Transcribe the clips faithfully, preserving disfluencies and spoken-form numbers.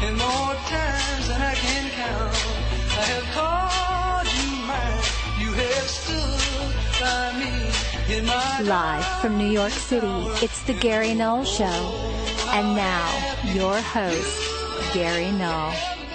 and more times than I can count. I have called you mine. You have stood by me in my Live from New York City, it's the Gary Null Show. And now, your host, Gary Null.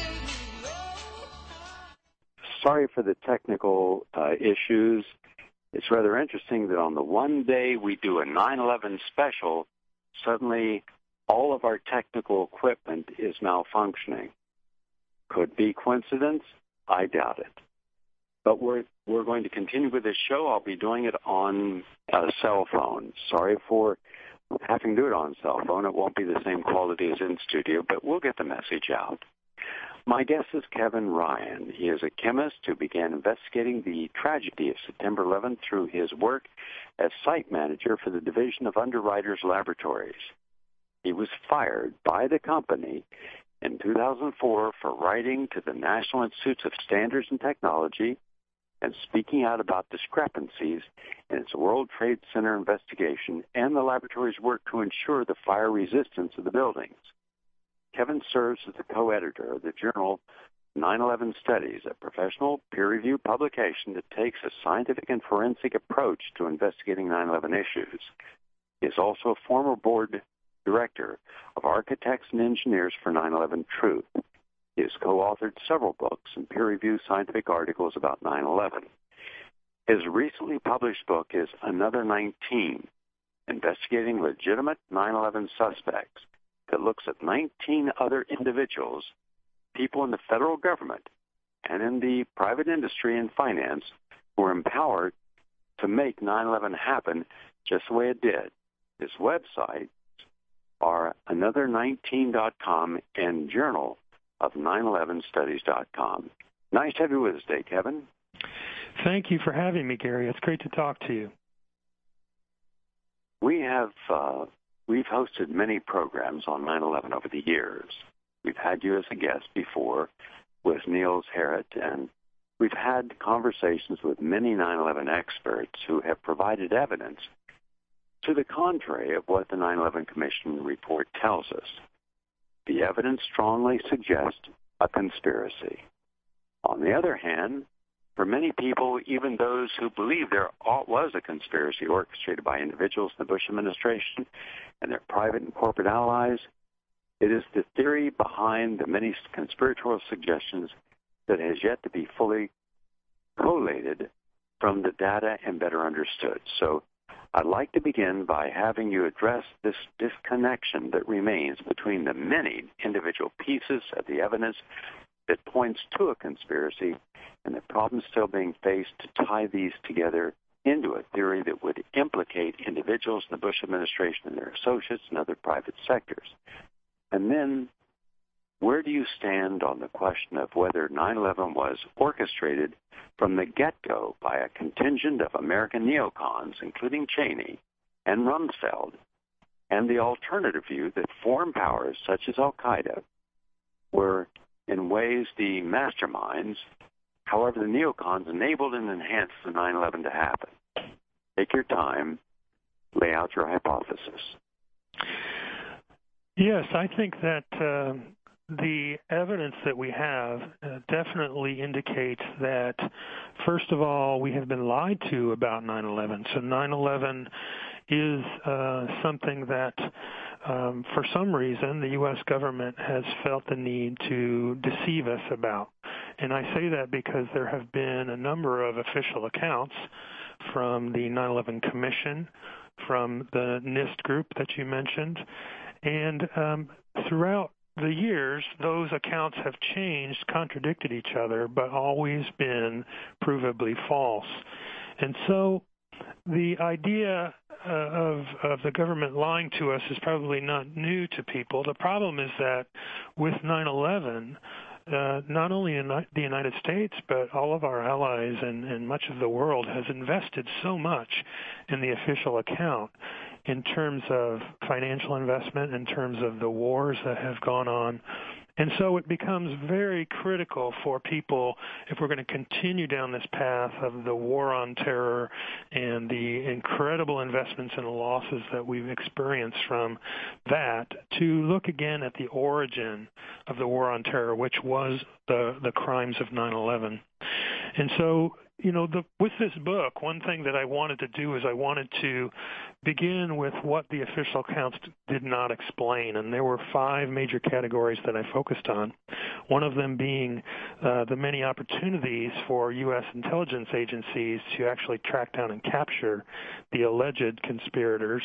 Sorry for the technical uh, issues. It's rather interesting that on the one day we do a nine eleven special, suddenly all of our technical equipment is malfunctioning. Could be coincidence? I doubt it. But we're we're going to continue with this show. I'll be doing it on a cell phone. Sorry for having to do it on cell phone. It won't be the same quality as in studio, but we'll get the message out. My guest is Kevin Ryan. He is a chemist who began investigating the tragedy of September eleventh through his work as site manager for the Division of Underwriters Laboratories. He was fired by the company in two thousand four for writing to the National Institutes of Standards and Technology and speaking out about discrepancies in its World Trade Center investigation and the laboratory's work to ensure the fire resistance of the buildings. Kevin serves as the co-editor of the journal nine eleven Studies, a professional peer-reviewed publication that takes a scientific and forensic approach to investigating nine eleven issues. He is also a former board director of Architects and Engineers for nine eleven Truth. He has co-authored several books and peer-reviewed scientific articles about nine eleven. His recently published book is Another nineteen, Investigating Legitimate nine eleven Suspects, that looks at nineteen other individuals, people in the federal government and in the private industry and finance who were empowered to make nine eleven happen just the way it did. His website are another nineteen dot com and Journal of nine eleven studies dot com. Nice to have you with us today, Kevin. Thank you for having me, Gary. It's great to talk to you. We have uh, we've hosted many programs on nine eleven over the years. We've had you as a guest before with Niels Harrit, and we've had conversations with many nine eleven experts who have provided evidence to the contrary of what the nine eleven Commission report tells us. The evidence strongly suggests a conspiracy. On the other hand, for many people, even those who believe there was a conspiracy orchestrated by individuals in the Bush administration and their private and corporate allies, it is the theory behind the many conspiratorial suggestions that has yet to be fully collated from the data and better understood. So I'd like to begin by having you address this disconnection that remains between the many individual pieces of the evidence that points to a conspiracy and the problems still being faced to tie these together into a theory that would implicate individuals in the Bush administration and their associates and other private sectors. And then, where do you stand on the question of whether nine eleven was orchestrated from the get-go by a contingent of American neocons, including Cheney and Rumsfeld, and the alternative view that foreign powers such as Al-Qaeda were in ways the masterminds, however the neocons enabled and enhanced the nine eleven to happen? Take your time, lay out your hypothesis. Yes, I think that uh, the evidence that we have uh, definitely indicates that, first of all, we have been lied to about nine eleven. So nine eleven is uh, something that, um, for some reason, the U S government has felt the need to deceive us about. And I say that because there have been a number of official accounts from the nine eleven Commission, from the NIST group that you mentioned, and um, throughout the years, those accounts have changed, contradicted each other, but always been provably false. And so the idea uh, of, of the government lying to us is probably not new to people. The problem is that with nine eleven, uh, not only in the United States, but all of our allies and, and much of the world has invested so much in the official account in terms of financial investment, in terms of the wars that have gone on, And so it becomes very critical for people, if we're going to continue down this path of the war on terror and the incredible investments and losses that we've experienced from that, to look again at the origin of the war on terror, which was the, the crimes of nine eleven. And so, you know, the, with this book, one thing that I wanted to do is I wanted to begin with what the official accounts did not explain, and there were five major categories that I focused on, one of them being uh, the many opportunities for U S intelligence agencies to actually track down and capture the alleged conspirators,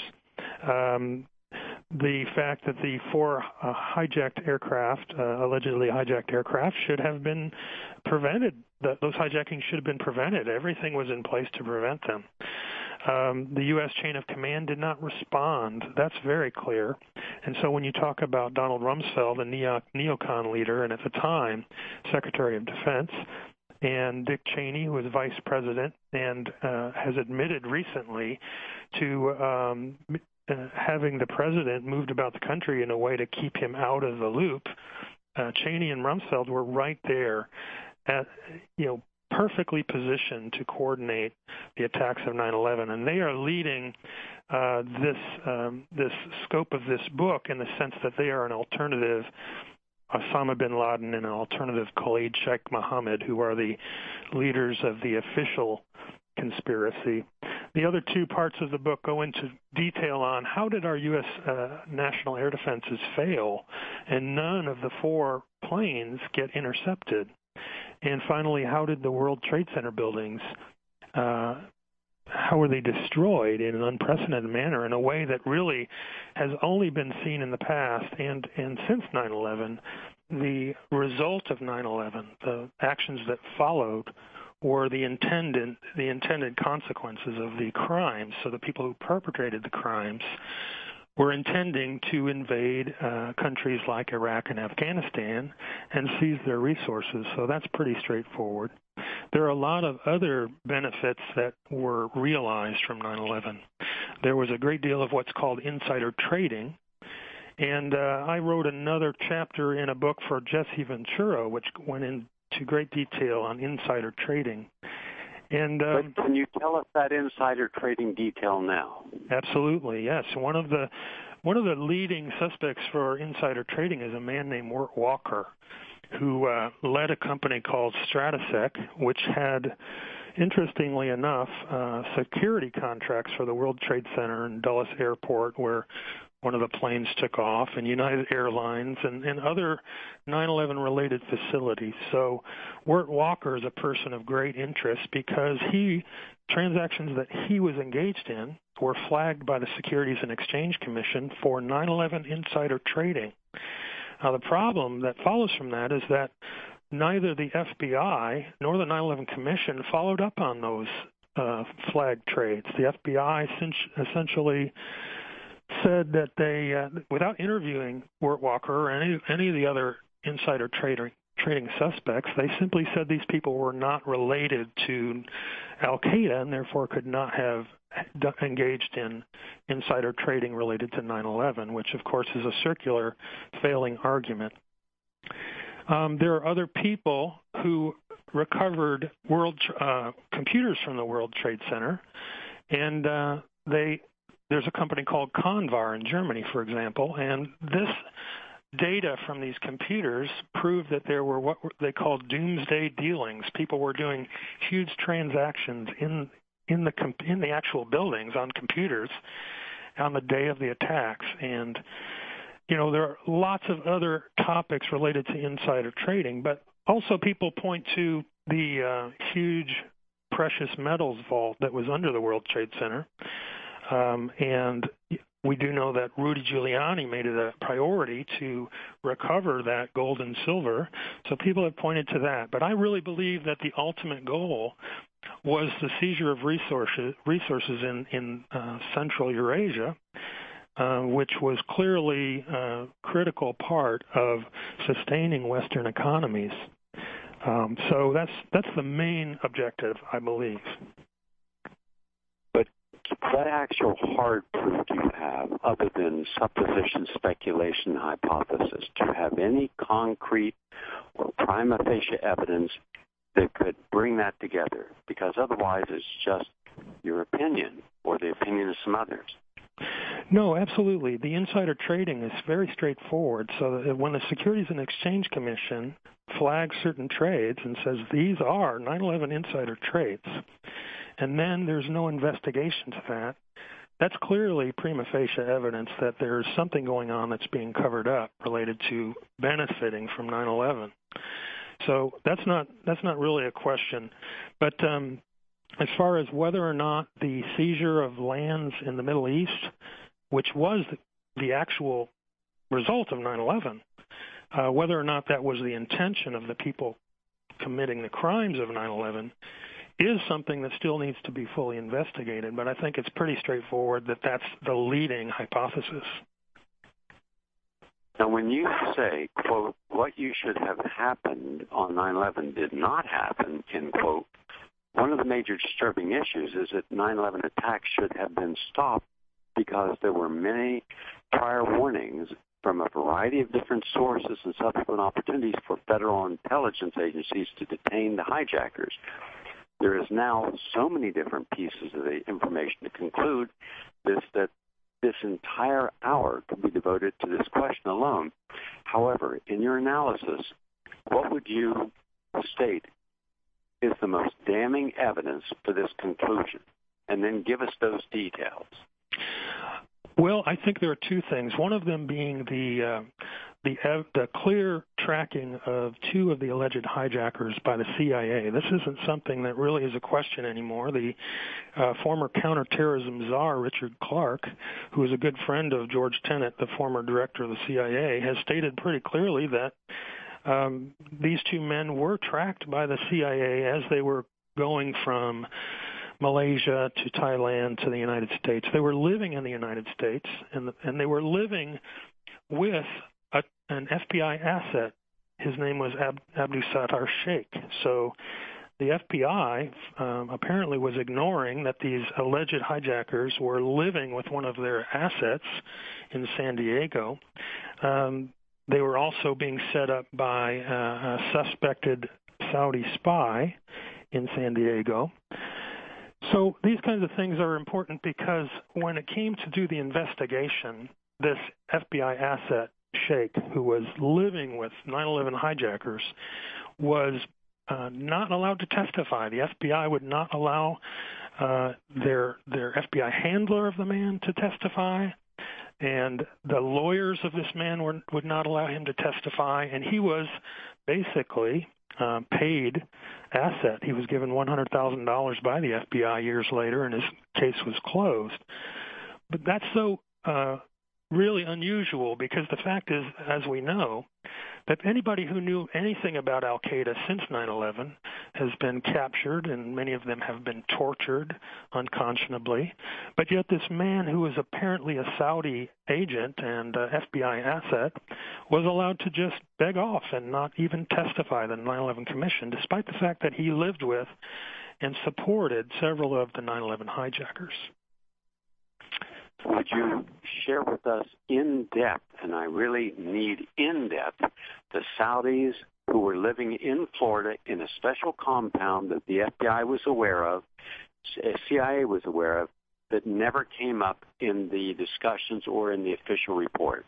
um, the fact that the four uh, hijacked aircraft, uh, allegedly hijacked aircraft, should have been prevented. That those hijackings should have been prevented. Everything was in place to prevent them. Um, the U S chain of command did not respond. That's very clear. And so when you talk about Donald Rumsfeld, a neo- neocon leader, and at the time, Secretary of Defense, and Dick Cheney, who was vice president and uh, has admitted recently to um, uh, having the president moved about the country in a way to keep him out of the loop, uh, Cheney and Rumsfeld were right there at, you know, perfectly positioned to coordinate the attacks of nine eleven, and they are leading uh, this um, this scope of this book in the sense that they are an alternative Osama bin Laden and an alternative Khalid Sheikh Mohammed, who are the leaders of the official conspiracy. The other two parts of the book go into detail on how did our U S uh, national air defenses fail, and none of the four planes get intercepted. And finally, how did the World Trade Center buildings, uh, how were they destroyed in an unprecedented manner in a way that really has only been seen in the past and, and since nine eleven? The result of nine eleven, the actions that followed, were the intended, the intended consequences of the crimes. So the people who perpetrated the crimes were intending to invade uh, countries like Iraq and Afghanistan and seize their resources. So that's pretty straightforward. There are a lot of other benefits that were realized from nine eleven. There was a great deal of what's called insider trading. And uh, I wrote another chapter in a book for Jesse Ventura, which went into great detail on insider trading. And um, but can you tell us that insider trading detail now? Absolutely, yes. One of the one of the leading suspects for insider trading is a man named Wirt Walker, who uh, led a company called Stratesec, which had, interestingly enough, uh, security contracts for the World Trade Center and Dulles Airport, where one of the planes took off, and United Airlines, and, and other nine eleven related facilities. So Wirt Walker is a person of great interest because he transactions that he was engaged in were flagged by the Securities and Exchange Commission for nine eleven insider trading. Now, the problem that follows from that is that neither the F B I nor the nine eleven Commission followed up on those uh, flagged trades. The F B I essentially said that they, uh, without interviewing Wirt Walker or any, any of the other insider trader, trading suspects, they simply said these people were not related to Al-Qaeda and therefore could not have engaged in insider trading related to nine eleven, which of course is a circular failing argument. Um, there are other people who recovered world uh, computers from the World Trade Center, and uh, they there's a company called Convar in Germany, for example, and this data from these computers proved that there were what they called doomsday dealings. People were doing huge transactions in in the in the actual buildings on computers on the day of the attacks. And you know, there are lots of other topics related to insider trading, but also people point to the uh, huge precious metals vault that was under the World Trade Center. Um, and we do know that Rudy Giuliani made it a priority to recover that gold and silver. So people have pointed to that. But I really believe that the ultimate goal was the seizure of resources, resources in, in uh, Central Eurasia, uh, which was clearly a critical part of sustaining Western economies. Um, so that's that's the main objective, I believe. what actual hard proof do you have, other than supposition, speculation, hypothesis? Do you have any concrete or prima facie evidence that could bring that together? Because otherwise it's just your opinion or the opinion of some others. No, absolutely. The insider trading is very straightforward. So that when the Securities and Exchange Commission flags certain trades and says these are nine eleven insider trades, and then there's no investigation to that, that's clearly prima facie evidence that there's something going on that's being covered up related to benefiting from nine eleven. So that's not that's not really a question. But um, as far as whether or not the seizure of lands in the Middle East, which was the actual result of nine eleven, uh, whether or not that was the intention of the people committing the crimes of nine eleven, is something that still needs to be fully investigated. But I think it's pretty straightforward that that's the leading hypothesis. Now, when you say, quote, what you should have happened on nine eleven did not happen, end quote, one of the major disturbing issues is that nine eleven attacks should have been stopped because there were many prior warnings from a variety of different sources and subsequent opportunities for federal intelligence agencies to detain the hijackers. There is now so many different pieces of the information to conclude this that this entire hour could be devoted to this question alone. However, in your analysis, what would you state is the most damning evidence for this conclusion? And then give us those details. Well, I think there are two things. One of them being the uh, the, uh, the clear tracking of two of the alleged hijackers by the C I A. This isn't something that really is a question anymore. The uh, former counterterrorism czar, Richard Clarke, who is a good friend of George Tenet, the former director of the C I A, has stated pretty clearly that um, these two men were tracked by the C I A as they were going from Malaysia to Thailand to the United States. They were living in the United States, and, the, and they were living with a, an F B I asset. His name was Ab, Abdul Sattar Sheikh. So the F B I um, apparently was ignoring that these alleged hijackers were living with one of their assets in San Diego. Um, they were also being set up by uh, a suspected Saudi spy in San Diego. So these kinds of things are important because when it came to do the investigation, this F B I asset, Sheikh, who was living with nine eleven hijackers, was uh, not allowed to testify. The F B I would not allow uh, their their F B I handler of the man to testify, and the lawyers of this man were, would not allow him to testify, and he was basically Uh, paid asset. He was given one hundred thousand dollars by the F B I years later, and his case was closed. But that's so uh, really unusual because the fact is, as we know, that anybody who knew anything about Al-Qaeda since nine eleven has been captured, and many of them have been tortured unconscionably. But yet this man, who was apparently a Saudi agent and uh, F B I asset, was allowed to just beg off and not even testify at the nine eleven Commission, despite the fact that he lived with and supported several of the nine eleven hijackers. Would you share with us in depth, and I really need in depth, the Saudis who were living in Florida in a special compound that the F B I was aware of, C I A was aware of, that never came up in the discussions or in the official report?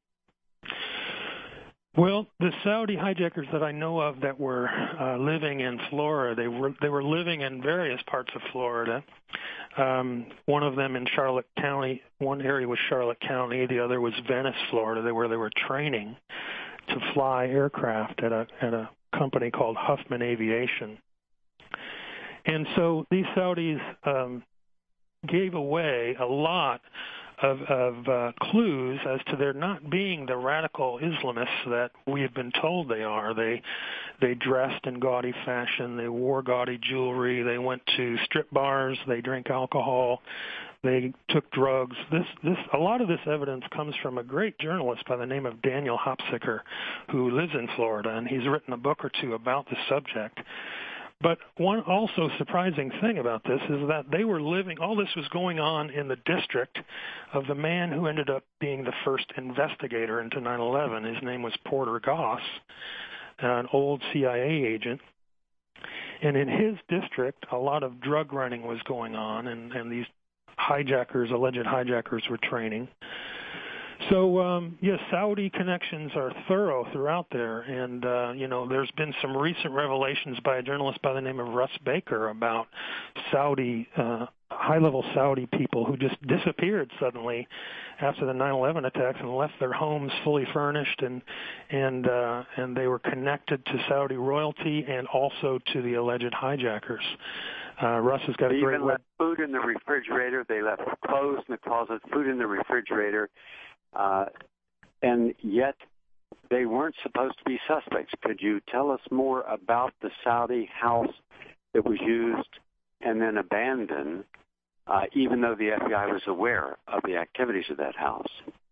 Well, the Saudi hijackers that I know of that were uh, living in Florida, they were they were living in various parts of Florida. Um, one of them in Charlotte County, one area was Charlotte County, the other was Venice, Florida, where they were training to fly aircraft at a at a company called Huffman Aviation. And so these Saudis um, gave away a lot of, of uh, clues as to their not being the radical Islamists that we have been told they are. They they dressed in gaudy fashion. They wore gaudy jewelry. They went to strip bars. They drank alcohol. They took drugs. This this a lot of this evidence comes from a great journalist by the name of Daniel Hopsicker, who lives in Florida, and he's written a book or two about the subject. But one also surprising thing about this is that they were living, all this was going on in the district of the man who ended up being the first investigator into nine eleven. His name was Porter Goss, an old C I A agent. And in his district, a lot of drug running was going on, and, and these hijackers, alleged hijackers, were training. So, um, yes, Saudi connections are thorough throughout there, and, uh, you know, there's been some recent revelations by a journalist by the name of Russ Baker about Saudi, uh, high-level Saudi people who just disappeared suddenly after the nine eleven attacks and left their homes fully furnished, and and uh, and they were connected to Saudi royalty and also to the alleged hijackers. Uh, Russ has got they a great even web- left food in the refrigerator. They left clothes in the closet, food in the refrigerator. Uh, and yet they weren't supposed to be suspects. Could you tell us more about the Saudi house that was used and then abandoned, uh, even though the F B I was aware of the activities of that house?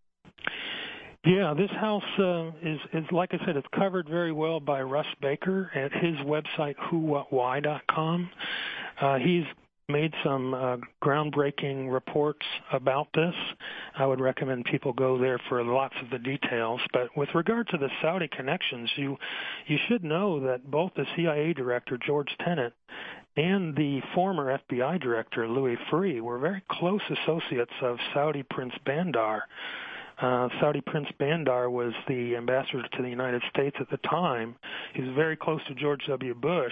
Yeah, this house uh, is, is, like I said, it's covered very well by Russ Baker at his website, who what why dot com. Uh, he's made some uh, groundbreaking reports about this. I would recommend people go there for lots of the details. But with regard to the Saudi connections, you you should know that both the C I A director, George Tenet, and the former F B I director, Louis Freeh, were very close associates of Saudi Prince Bandar. Uh, Saudi Prince Bandar was the ambassador to the United States at the time. He was very close to George W. Bush.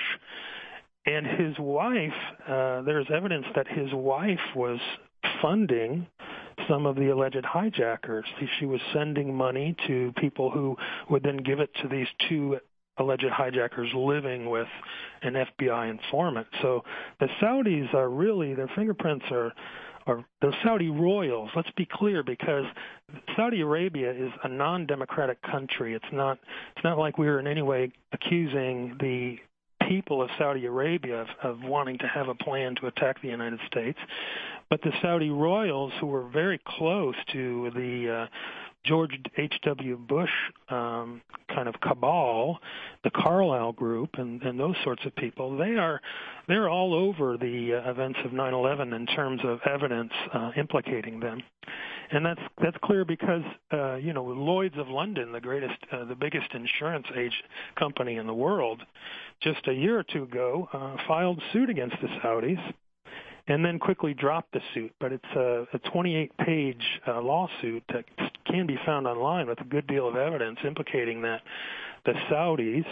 And his wife, uh, there's evidence that his wife was funding some of the alleged hijackers. She was sending money to people who would then give it to these two alleged hijackers living with an F B I informant. So the Saudis are really, their fingerprints are, are the Saudi royals. Let's be clear, because Saudi Arabia is a non-democratic country. It's not, it's not like we're in any way accusing the people of Saudi Arabia of, of wanting to have a plan to attack the United States. But the Saudi royals, who were very close to the uh, George H W. Bush um, kind of cabal, the Carlyle Group, and, and those sorts of people, they are they're all over the uh, events of nine eleven in terms of evidence uh, implicating them. And that's that's clear because uh, you know Lloyd's of London, the greatest, uh, the biggest insurance age company in the world, just a year or two ago uh, filed suit against the Saudis, and then quickly dropped the suit. But it's a, a twenty-eight page uh, lawsuit that can be found online with a good deal of evidence implicating that the Saudis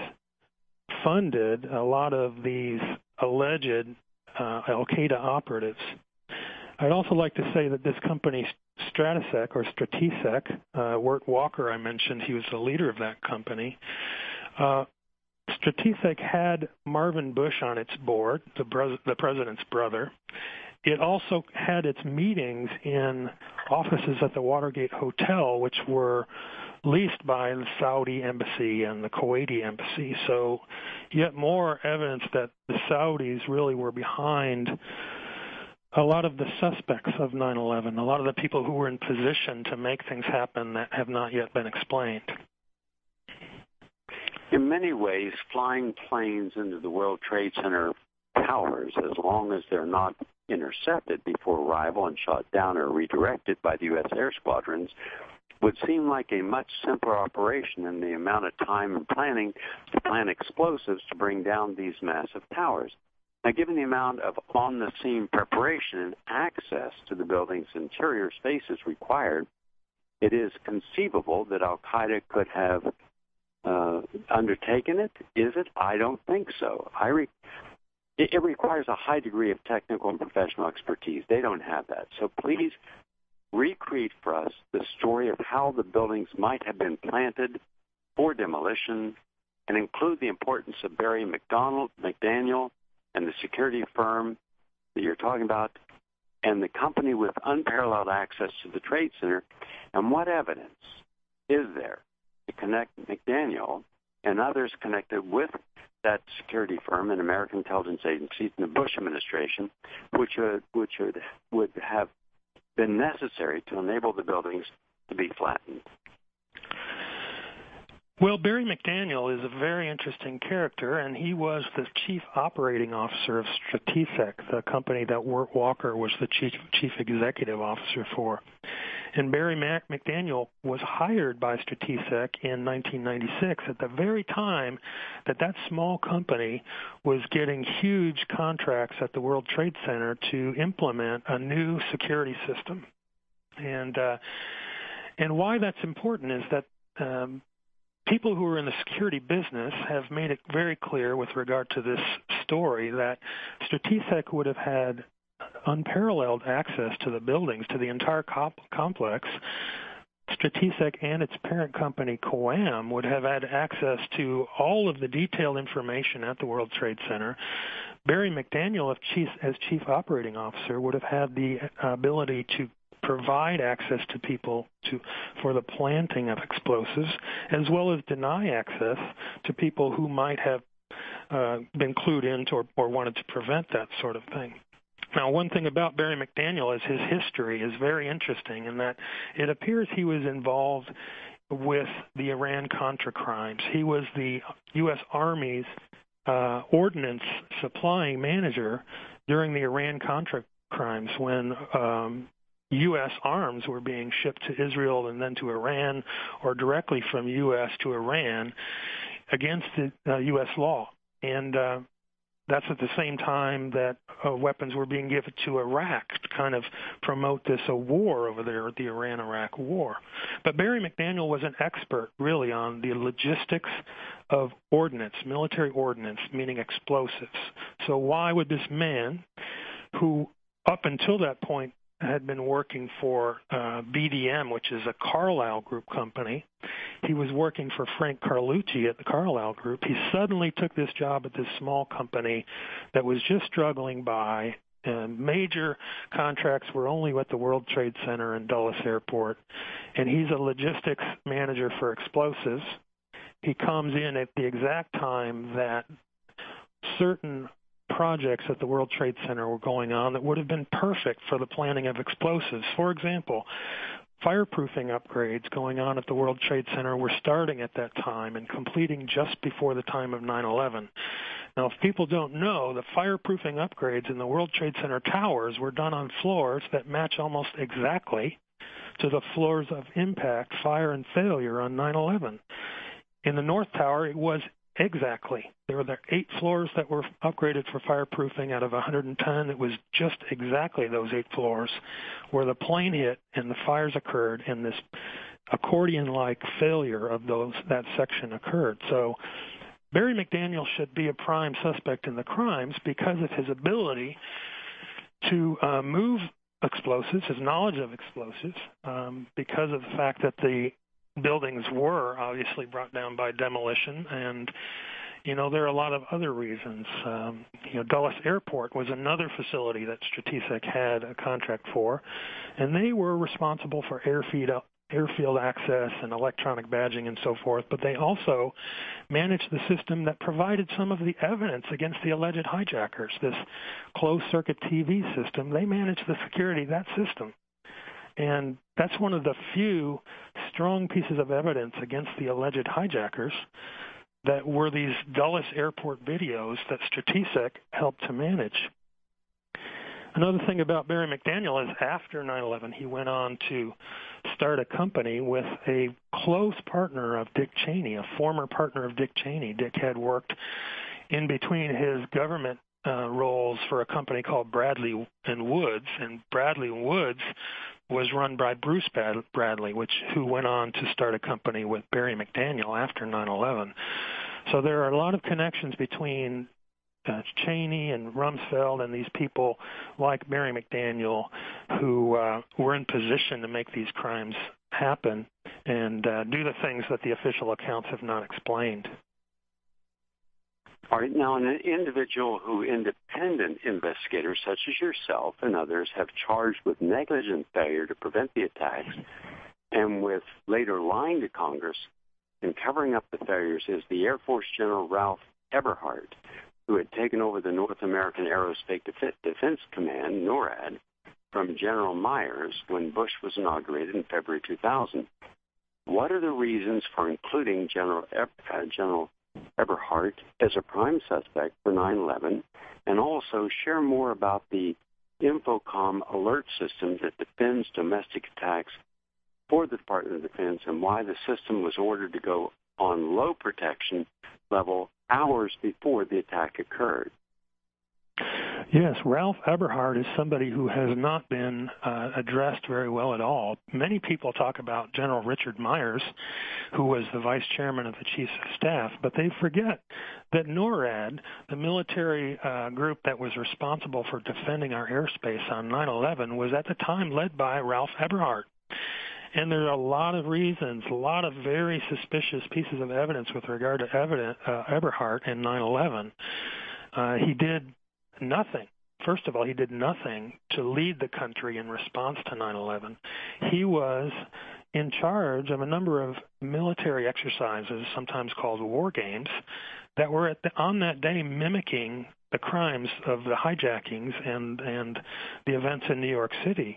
funded a lot of these alleged uh, Al-Qaeda operatives. I'd also like to say that this company, Stratesec or Stratesec, uh, Wirt Walker I mentioned, he was the leader of that company. Uh, Stratesec had Marvin Bush on its board, the, bro- the president's brother. It also had its meetings in offices at the Watergate Hotel, which were leased by the Saudi embassy and the Kuwaiti embassy. So yet more evidence that the Saudis really were behind a lot of the suspects of nine eleven, a lot of the people who were in position to make things happen that have not yet been explained. In many ways, flying planes into the World Trade Center towers, as long as they're not intercepted before arrival and shot down or redirected by the U S air squadrons, would seem like a much simpler operation than the amount of time and planning to plan explosives to bring down these massive towers. Now, given the amount of on-the-scene preparation and access to the building's interior spaces required, it is conceivable that Al-Qaeda could have uh, undertaken it. Is it? I don't think so. I re- it, it requires a high degree of technical and professional expertise. They don't have that. So please recreate for us the story of how the buildings might have been planted for demolition, and include the importance of Barry McDonald, McDaniel, and the security firm that you're talking about, and the company with unparalleled access to the Trade Center, and what evidence is there to connect McDaniel and others connected with that security firm and American intelligence agencies in the Bush administration, which would, which would, would have been necessary to enable the buildings to be flattened. Well, Barry McDaniel is a very interesting character, and he was the chief operating officer of Stratesec, the company that Wirt Walker was the chief, chief executive officer for. And Barry Mac McDaniel was hired by Stratesec in nineteen ninety-six at the very time that that small company was getting huge contracts at the World Trade Center to implement a new security system. And uh, and why that's important is that um, people who are in the security business have made it very clear with regard to this story that Stratesec would have had unparalleled access to the buildings, to the entire comp- complex. Stratesec and its parent company, Coam, would have had access to all of the detailed information at the World Trade Center. Barry McDaniel, as chief, as chief operating officer, would have had the ability to provide access to people to for the planting of explosives, as well as deny access to people who might have uh, been clued into or, or wanted to prevent that sort of thing. Now, one thing about Barry McDaniel is his history is very interesting in that it appears he was involved with the Iran-Contra crimes. He was the U S Army's uh, ordnance supplying manager during the Iran-Contra crimes when um, U S arms were being shipped to Israel and then to Iran, or directly from U S to Iran against the uh, U S law. And uh, that's at the same time that uh, weapons were being given to Iraq to kind of promote this a war over there, the Iran-Iraq war. But Barry McDaniel was an expert, really, on the logistics of ordnance, military ordnance, meaning explosives. So why would this man, who up until that point had been working for uh, B D M, which is a Carlyle Group company. He was working for Frank Carlucci at the Carlyle Group. He suddenly took this job at this small company that was just struggling by. And major contracts were only at the World Trade Center and Dulles Airport. And he's a logistics manager for explosives. He comes in at the exact time that certain projects at the World Trade Center were going on that would have been perfect for the planning of explosives. For example, fireproofing upgrades going on at the World Trade Center were starting at that time and completing just before the time of nine eleven. Now, if people don't know, the fireproofing upgrades in the World Trade Center towers were done on floors that match almost exactly to the floors of impact, fire, and failure on nine eleven. In the North Tower, it was exactly. There were eight floors that were upgraded for fireproofing out of one hundred ten. It was just exactly those eight floors where the plane hit and the fires occurred and this accordion-like failure of those that section occurred. So Barry McDaniel should be a prime suspect in the crimes because of his ability to uh, move explosives, his knowledge of explosives, um, because of the fact that the buildings were obviously brought down by demolition, and you know there are a lot of other reasons. Um, you know, Dulles Airport was another facility that Stratesec had a contract for, and they were responsible for airfield airfield access and electronic badging and so forth. But they also managed the system that provided some of the evidence against the alleged hijackers. This closed-circuit T V system. They managed the security of that system. And that's one of the few strong pieces of evidence against the alleged hijackers that were these Dulles Airport videos that Stratesec helped to manage. Another thing about Barry McDaniel is after nine eleven, he went on to start a company with a close partner of Dick Cheney, a former partner of Dick Cheney. Dick had worked in between his government uh, roles for a company called Bradley and Woods, and Bradley and Woods was run by Bruce Bradley, which who went on to start a company with Barry McDaniel after nine eleven. So there are a lot of connections between uh, Cheney and Rumsfeld and these people like Barry McDaniel who uh, were in position to make these crimes happen and uh, do the things that the official accounts have not explained. All right, now an individual who independent investigators such as yourself and others have charged with negligent failure to prevent the attacks and with later lying to Congress and covering up the failures is the Air Force General Ralph Eberhart, who had taken over the North American Aerospace Defense Command, NORAD, from General Myers when Bush was inaugurated in February two thousand. What are the reasons for including General, uh, General Eberhart as a prime suspect for nine eleven? And also share more about the Infocom alert system that defends domestic attacks for the Department of Defense and why the system was ordered to go on low protection level hours before the attack occurred. Yes, Ralph Eberhart is somebody who has not been uh, addressed very well at all. Many people talk about General Richard Myers, who was the vice chairman of the Chiefs of Staff, but they forget that NORAD, the military uh, group that was responsible for defending our airspace on nine eleven, was at the time led by Ralph Eberhart. And there are a lot of reasons, a lot of very suspicious pieces of evidence with regard to evidence, uh, Eberhart and nine eleven. Uh, he did nothing. First of all, he did nothing to lead the country in response to nine eleven. He was in charge of a number of military exercises, sometimes called war games, that were at the, on that day mimicking the crimes of the hijackings and, and the events in New York City.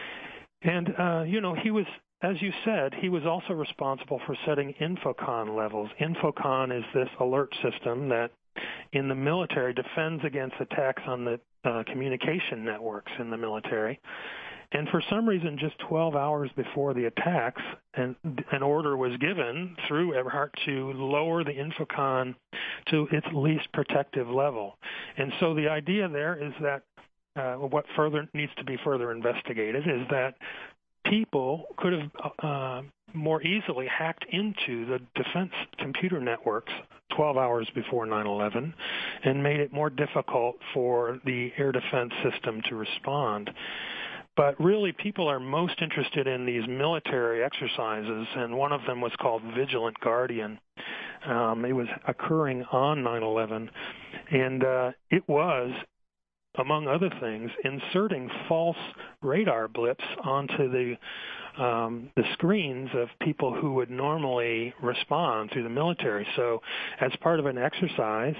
And, uh, you know, he was, as you said, he was also responsible for setting Infocom levels. Infocom is this alert system that in the military defends against attacks on the uh, communication networks in the military. And for some reason, just twelve hours before the attacks, an, an order was given through Eberhart to lower the Infocom to its least protective level. And so the idea there is that uh, what further needs to be further investigated is that people could have uh, more easily hacked into the defense computer networks twelve hours before nine eleven and made it more difficult for the air defense system to respond. But really, people are most interested in these military exercises, and one of them was called Vigilant Guardian. Um, it was occurring on nine eleven, and uh, it was, among other things, inserting false radar blips onto the um, the screens of people who would normally respond through the military. So as part of an exercise,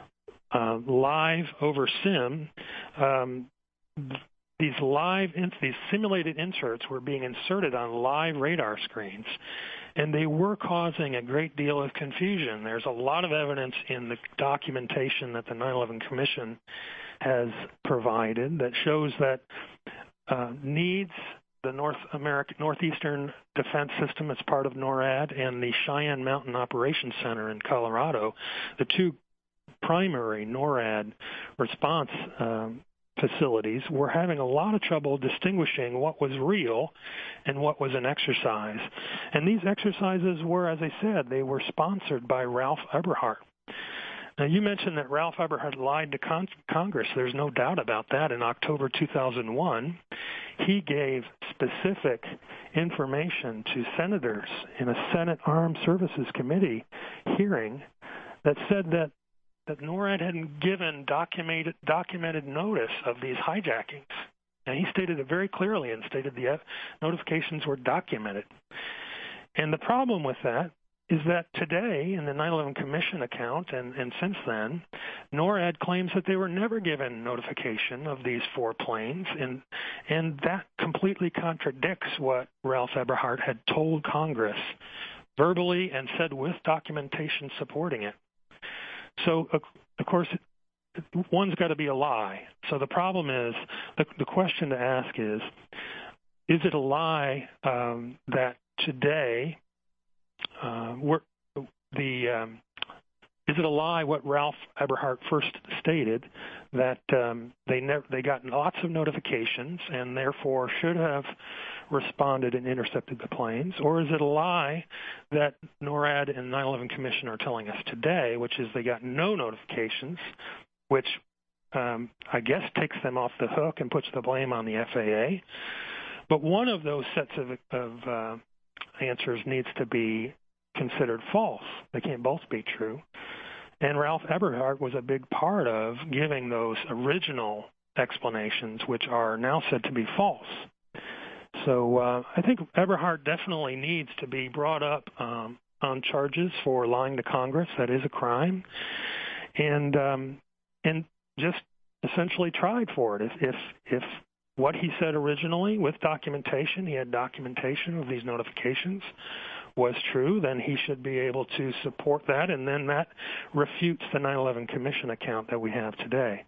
uh, live over SIM, um, these live, these simulated inserts were being inserted on live radar screens, and they were causing a great deal of confusion. There's a lot of evidence in the documentation that the nine eleven Commission has provided that shows that uh, needs the North American Northeastern Defense System as part of NORAD and the Cheyenne Mountain Operations Center in Colorado, the two primary NORAD response um, facilities, were having a lot of trouble distinguishing what was real and what was an exercise. And these exercises were, as I said, they were sponsored by Ralph Eberhart. Now, you mentioned that Ralph Eberhart lied to con- Congress. There's no doubt about that. In October two thousand one, he gave specific information to senators in a Senate Armed Services Committee hearing that said that, that NORAD hadn't given documented, documented notice of these hijackings. And he stated it very clearly and stated the notifications were documented. And the problem with that is that today, in the nine eleven Commission account, and, and since then, NORAD claims that they were never given notification of these four planes, and, and that completely contradicts what Ralph Eberhart had told Congress verbally and said with documentation supporting it. So, of course, one's got to be a lie. So the problem is, the, the question to ask is, is it a lie um, that today Uh, we're, the um, is it a lie what Ralph Eberhart first stated, that um, they never they got lots of notifications and therefore should have responded and intercepted the planes, or is it a lie that NORAD and nine eleven Commission are telling us today, which is they got no notifications, which um, I guess takes them off the hook and puts the blame on the F A A. But one of those sets of, of uh, answers needs to be considered false. They can't both be true. And Ralph Eberhart was a big part of giving those original explanations, which are now said to be false. So uh, I think Eberhart definitely needs to be brought up um, on charges for lying to Congress. That is a crime. And um, and just essentially tried for it. If, if, if what he said originally with documentation, he had documentation of these notifications, was true, then he should be able to support that, and then that refutes the nine eleven Commission account that we have today.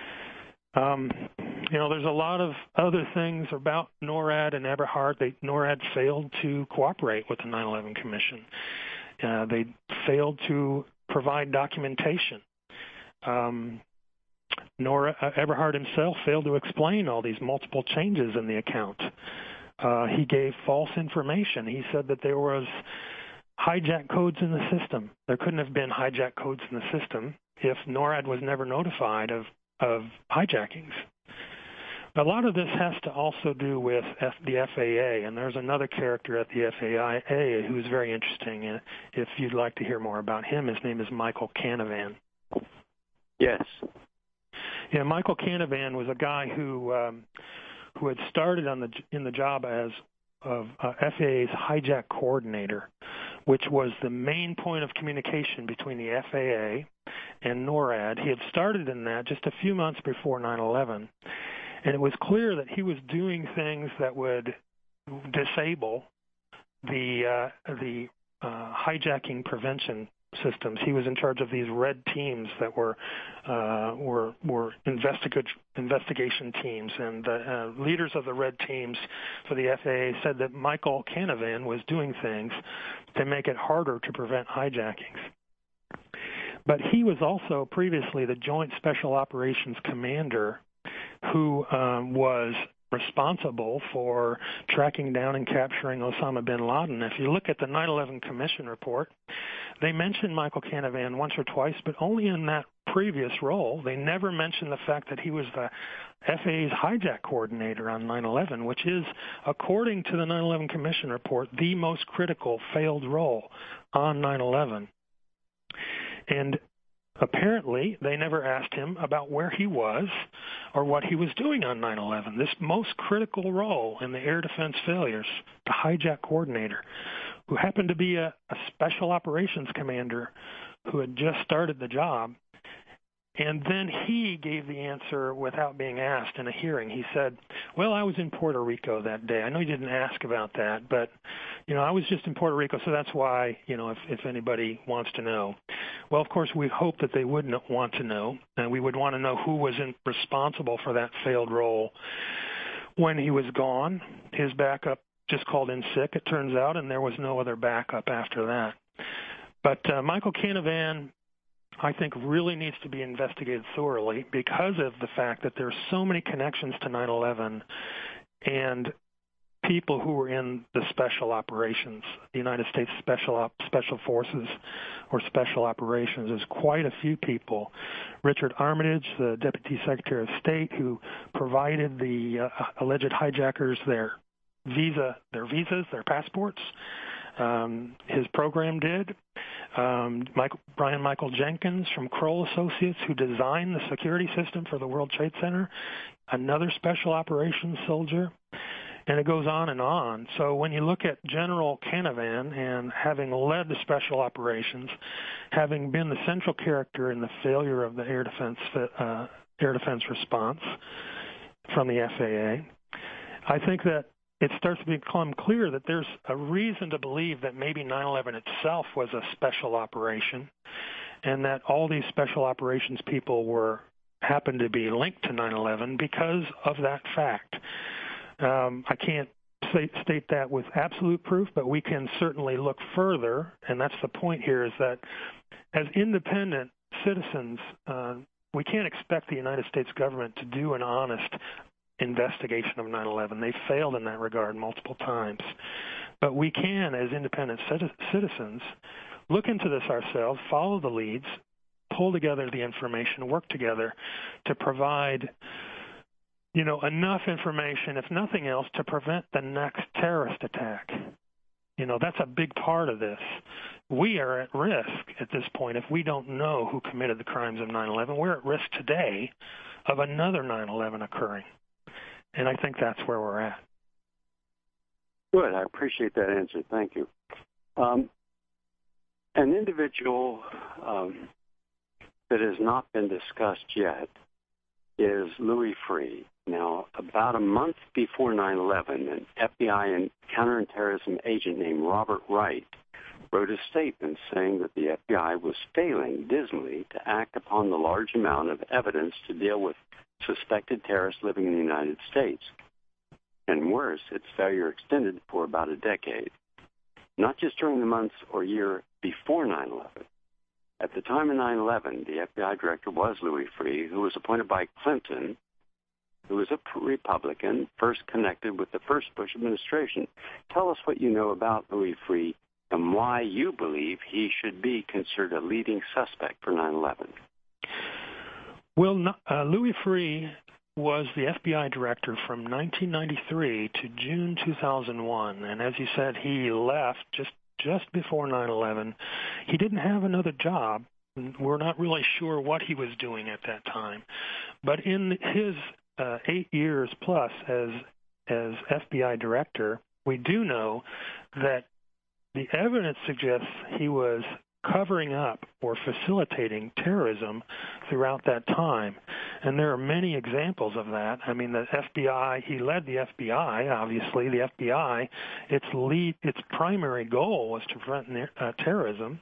Um, you know, there's a lot of other things about NORAD and Eberhard. They, NORAD failed to cooperate with the nine eleven Commission. Uh, they failed to provide documentation. Um, Nora, uh, Eberhard himself failed to explain all these multiple changes in the account. Uh, he gave false information. He said that there was hijack codes in the system. There couldn't have been hijack codes in the system if NORAD was never notified of of hijackings. A lot of this has to also do with F- the F A A, and there's another character at the F A A who's very interesting. If you'd like to hear more about him, his name is Michael Canavan. Yes. Yeah, Michael Canavan was a guy who um, who had started on the in the job as of uh, F A A's hijack coordinator, which was the main point of communication between the F A A and NORAD. He had started in that just a few months before nine eleven, and it was clear that he was doing things that would disable the uh, the uh, hijacking prevention systems. He was in charge of these red teams that were uh, were were investigate, investigation teams, and the uh, leaders of the red teams for the F A A said that Michael Canavan was doing things to make it harder to prevent hijackings. But he was also previously the Joint Special Operations Commander who um, was responsible for tracking down and capturing Osama bin Laden. If you look at the nine eleven Commission report, they mention Michael Canavan once or twice, but only in that previous role. They never mention the fact that he was the F A A's hijack coordinator on nine eleven, which is, according to the nine eleven Commission report, the most critical failed role on nine eleven. And apparently, they never asked him about where he was or what he was doing on nine eleven. This most critical role in the air defense failures, the hijack coordinator, who happened to be a, a special operations commander who had just started the job. And then he gave the answer without being asked in a hearing. He said, well, I was in Puerto Rico that day. I know you didn't ask about that, but, you know, I was just in Puerto Rico, so that's why, you know, if, if anybody wants to know. Well, of course, we hope that they wouldn't want to know, and we would want to know who was in, responsible for that failed role when he was gone. His backup just called in sick, it turns out, and there was no other backup after that. But uh, Michael Canavan, I think, really needs to be investigated thoroughly because of the fact that there are so many connections to nine eleven and people who were in the special operations, the United States Special Op, Special Forces or Special Operations. There's quite a few people. Richard Armitage, the Deputy Secretary of State, who provided the uh, alleged hijackers their visa, their visas, their passports. Um, his program did. Um, Michael, Brian Michael Jenkins from Kroll Associates, who designed the security system for the World Trade Center, another special operations soldier, and it goes on and on. So when you look at General Canavan and having led the special operations, having been the central character in the failure of the air defense uh, air defense response from the F A A, I think that it starts to become clear that there's a reason to believe that maybe nine eleven itself was a special operation and that all these special operations people were happened to be linked to nine eleven because of that fact. Um, I can't say, state that with absolute proof, but we can certainly look further, and that's the point here, is that as independent citizens, uh, we can't expect the United States government to do an honest investigation of nine eleven. They failed in that regard multiple times. But we can, as independent citizens, look into this ourselves, follow the leads, pull together the information, work together to provide, you know, enough information, if nothing else, to prevent the next terrorist attack. You know, that's a big part of this. We are at risk at this point if we don't know who committed the crimes of nine eleven. We're at risk today of another nine eleven occurring. And I think that's where we're at. Good. I appreciate that answer. Thank you. Um, an individual um, that has not been discussed yet is Louis Freeh. Now, about a month before nine eleven, an F B I and counterterrorism agent named Robert Wright wrote a statement saying that the F B I was failing dismally to act upon the large amount of evidence to deal with suspected terrorists living in the United States. And worse, its failure extended for about a decade, not just during the months or year before nine eleven. At the time of nine eleven, the F B I director was Louis Freeh, who was appointed by Clinton, who was a Republican, first connected with the first Bush administration. Tell us what you know about Louis Freeh and why you believe he should be considered a leading suspect for nine eleven. Well, uh, Louis Freeh was the F B I director from nineteen ninety-three to June two thousand one, and as you said, he left just just before nine eleven. He didn't have another job. We're not really sure what he was doing at that time, but in his uh, eight years plus as as F B I director, we do know that the evidence suggests he was covering up or facilitating terrorism throughout that time. And there are many examples of that. I mean, the F B I, he led the F B I, obviously. The F B I, its lead, its primary goal was to prevent uh, terrorism.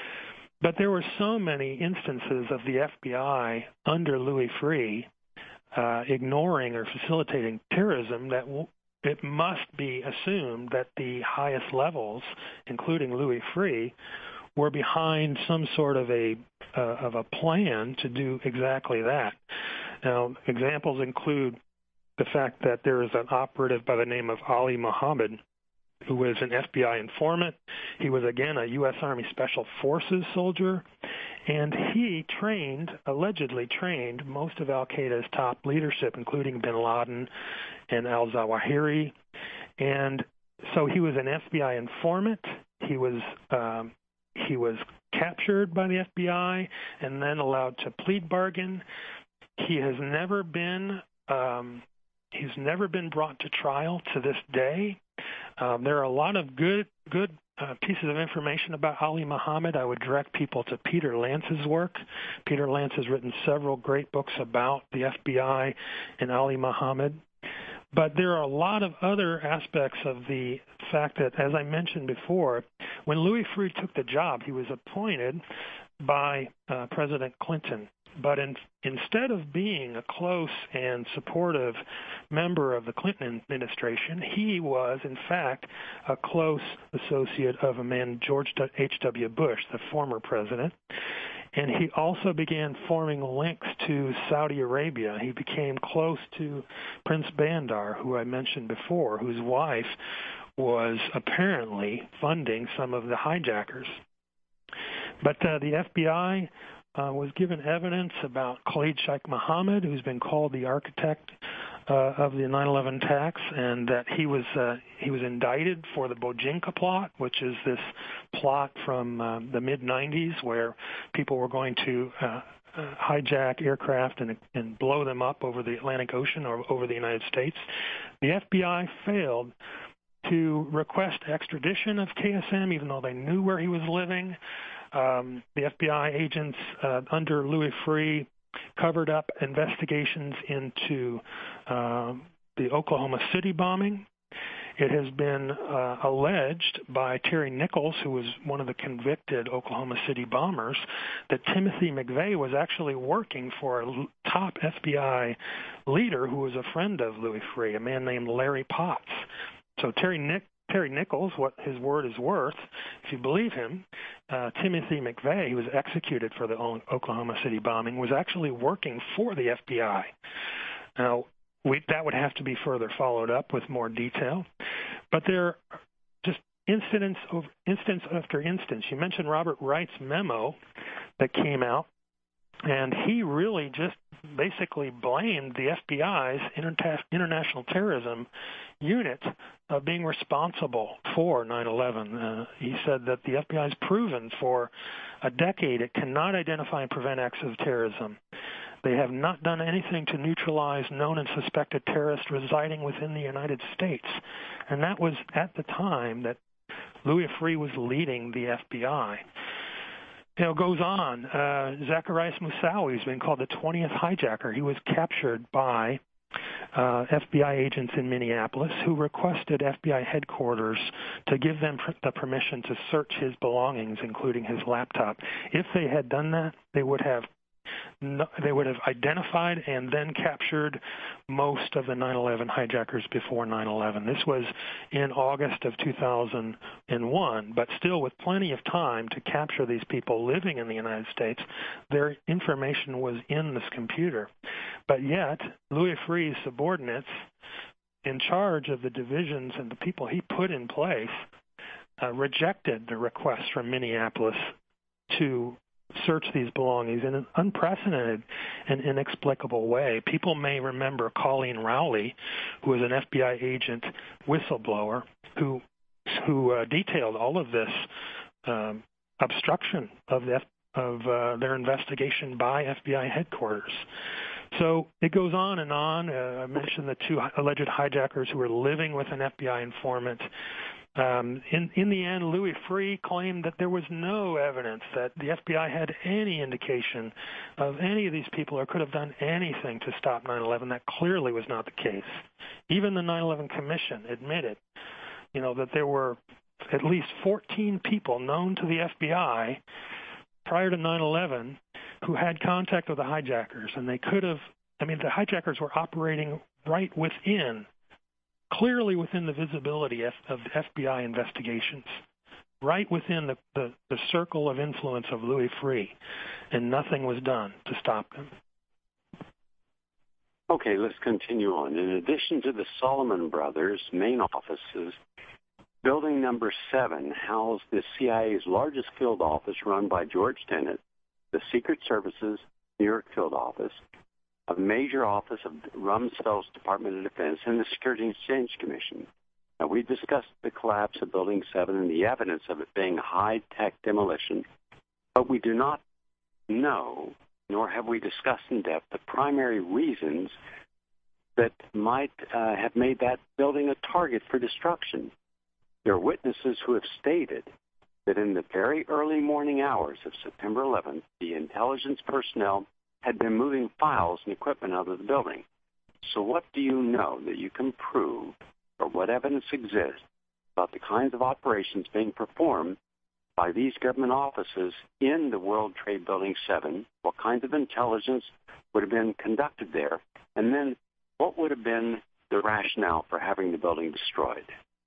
But there were so many instances of the F B I under Louis Freeh uh, ignoring or facilitating terrorism that w- it must be assumed that the highest levels, including Louis Freeh, were behind some sort of a uh, of a plan to do exactly that. Now, examples include the fact that there is an operative by the name of Ali Mohammed, who was an F B I informant. He was, again, a U S Army Special Forces soldier, and he trained, allegedly trained, most of al-Qaeda's top leadership, including bin Laden and al-Zawahiri. And so he was an F B I informant. He was um, he was captured by the F B I and then allowed to plead bargain. He has never been um, he's never been brought to trial to this day. Um, there are a lot of good good uh, pieces of information about Ali Mohammed. I would direct people to Peter Lance's work. Peter Lance has written several great books about the F B I and Ali Mohammed. But there are a lot of other aspects of the fact that, as I mentioned before, when Louis Freeh took the job, he was appointed by uh, President Clinton. But in, instead of being a close and supportive member of the Clinton administration, he was, in fact, a close associate of a man, George H W Bush, the former president. And he also began forming links to Saudi Arabia. He became close to Prince Bandar, who I mentioned before, whose wife was apparently funding some of the hijackers. But uh, the F B I uh, was given evidence about Khalid Sheikh Mohammed, who's been called the architect uh, of the nine eleven attacks, and that he was uh, he was indicted for the Bojinka plot, which is this plot from uh, the mid nineties where people were going to uh, uh, hijack aircraft and, and blow them up over the Atlantic Ocean or over the United States. The F B I failed to request extradition of K S M, even though they knew where he was living. Um, the F B I agents uh, under Louis Freeh covered up investigations into uh, the Oklahoma City bombing. It has been uh, alleged by Terry Nichols, who was one of the convicted Oklahoma City bombers, that Timothy McVeigh was actually working for a top F B I leader who was a friend of Louis Freeh, a man named Larry Potts. So Terry Nick Terry Nichols, what his word is worth, if you believe him, uh, Timothy McVeigh, who was executed for the Oklahoma City bombing, was actually working for the F B I. Now, we, that would have to be further followed up with more detail. But there are just incidents over, instance after instance. You mentioned Robert Wright's memo that came out, and he really just basically blamed the F B I's inter- international terrorism unit of being responsible for nine eleven. Uh, he said that the F B I has proven for a decade it cannot identify and prevent acts of terrorism. They have not done anything to neutralize known and suspected terrorists residing within the United States. And that was at the time that Louis Freeh was leading the F B I. You know, it goes on. Uh, Zacarias Moussaoui has been called the twentieth hijacker. He was captured by uh, F B I agents in Minneapolis who requested F B I headquarters to give them pr- the permission to search his belongings, including his laptop. If they had done that, they would have No, they would have identified and then captured most of the nine eleven hijackers before nine eleven. This was in August of two thousand one, but still with plenty of time to capture these people living in the United States. Their information was in this computer. But yet, Louis Freeh's subordinates in charge of the divisions and the people he put in place uh, rejected the request from Minneapolis to search these belongings in an unprecedented and inexplicable way. People may remember Colleen Rowley, who was an F B I agent whistleblower, who who uh, detailed all of this um, obstruction of the, of uh, their investigation by F B I headquarters. So it goes on and on. Uh, I mentioned the two alleged hijackers who were living with an F B I informant. Um, in, in the end, Louis Freeh claimed that there was no evidence that the F B I had any indication of any of these people or could have done anything to stop nine eleven. That clearly was not the case. Even the nine eleven Commission admitted, you know, that there were at least fourteen people known to the F B I prior to nine eleven who had contact with the hijackers, and they could have, I mean, the hijackers were operating right within clearly within the visibility of the F B I investigations, right within the, the, the circle of influence of Louis Freeh, and nothing was done to stop them. Okay, let's continue on. In addition to the Salomon Brothers' main offices, building number seven housed the C I A's largest field office run by George Tenet, the Secret Service's New York field office, a major office of Rumsfeld's Department of Defense, and the Security and Exchange Commission. Now, we discussed the collapse of Building seven and the evidence of it being high-tech demolition, but we do not know, nor have we discussed in depth, the primary reasons that might uh, have made that building a target for destruction. There are witnesses who have stated that in the very early morning hours of September eleventh, the intelligence personnel had been moving files and equipment out of the building. So what do you know that you can prove, or what evidence exists about the kinds of operations being performed by these government offices in the World Trade Building seven? What kinds of intelligence would have been conducted there? And then what would have been the rationale for having the building destroyed?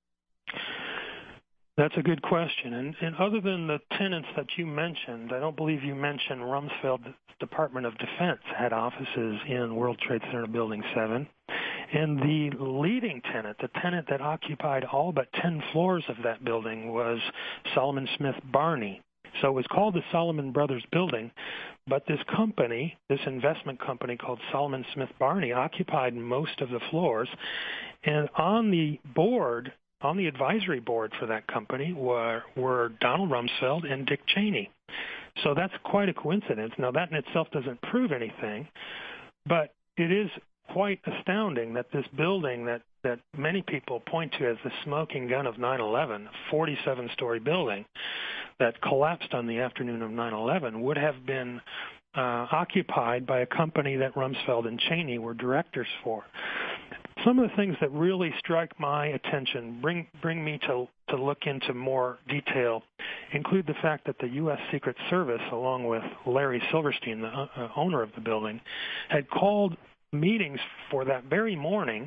That's a good question. And, and other than the tenants that you mentioned, I don't believe you mentioned Rumsfeld's Department of Defense had offices in World Trade Center Building seven. And the leading tenant, the tenant that occupied all but ten floors of that building, was Salomon Smith Barney. So it was called the Salomon Brothers Building, but this company, this investment company called Salomon Smith Barney, occupied most of the floors. And on the board, on the advisory board for that company were, were Donald Rumsfeld and Dick Cheney. So that's quite a coincidence. Now, that in itself doesn't prove anything, but it is quite astounding that this building that, that many people point to as the smoking gun of nine eleven, a forty-seven story building that collapsed on the afternoon of nine eleven, would have been uh, occupied by a company that Rumsfeld and Cheney were directors for. Some of the things that really strike my attention, bring bring me to, to look into more detail, include the fact that the U S Secret Service, along with Larry Silverstein, the uh, owner of the building, had called meetings for that very morning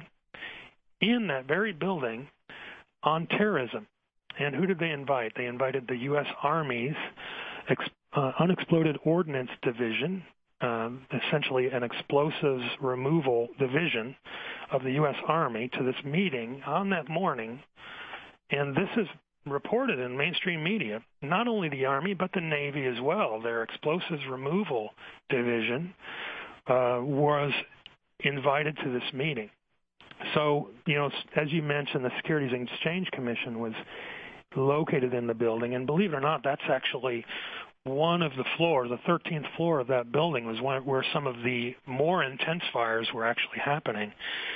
in that very building on terrorism. And who did they invite? They invited the U S Army's ex- uh, Unexploded Ordnance Division, um, essentially an explosives removal division of the U S Army, to this meeting on that morning. And this is reported in mainstream media. Not only the Army, but the Navy as well. Their explosives removal division uh, was invited to this meeting. So, you know, as you mentioned, the Securities and Exchange Commission was located in the building, and believe it or not, that's actually one of the floors, the thirteenth floor of that building, was one where some of the more intense fires were actually happening.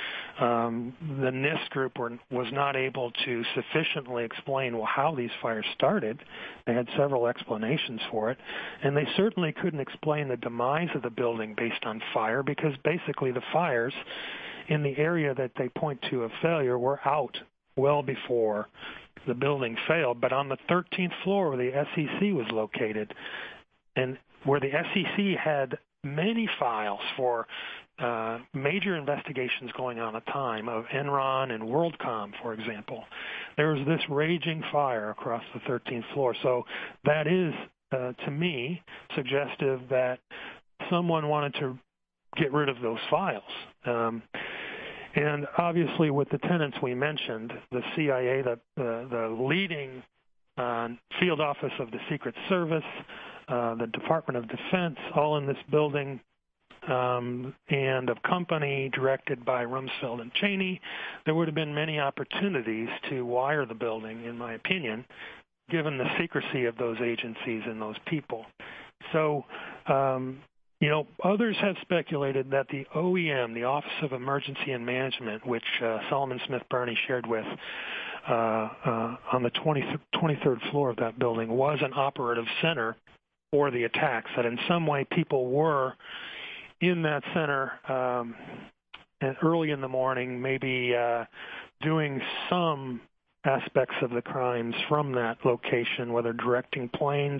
Um, the NIST group were, was not able to sufficiently explain well, how these fires started. They had several explanations for it, and they certainly couldn't explain the demise of the building based on fire, because basically the fires in the area that they point to of failure were out well before the building failed. But on the thirteenth floor where the S E C was located, and where the S E C had many files for uh, major investigations going on at the time of Enron and WorldCom, for example, there was this raging fire across the thirteenth floor. So that is, uh, to me, suggestive that someone wanted to get rid of those files. Um, and obviously with the tenants we mentioned, the C I A, the, the, the leading uh, field office of the Secret Service, uh, the Department of Defense, all in this building, um, and a company directed by Rumsfeld and Cheney, there would have been many opportunities to wire the building, in my opinion, given the secrecy of those agencies and those people. So, um, you know, others have speculated that the O E M, the Office of Emergency and Management, which uh, Solomon Smith Barney shared with uh, uh, on the twenty-third floor of that building, was an operative center for the attacks, that in some way people were in that center um, and early in the morning, maybe uh, doing some aspects of the crimes from that location, whether directing planes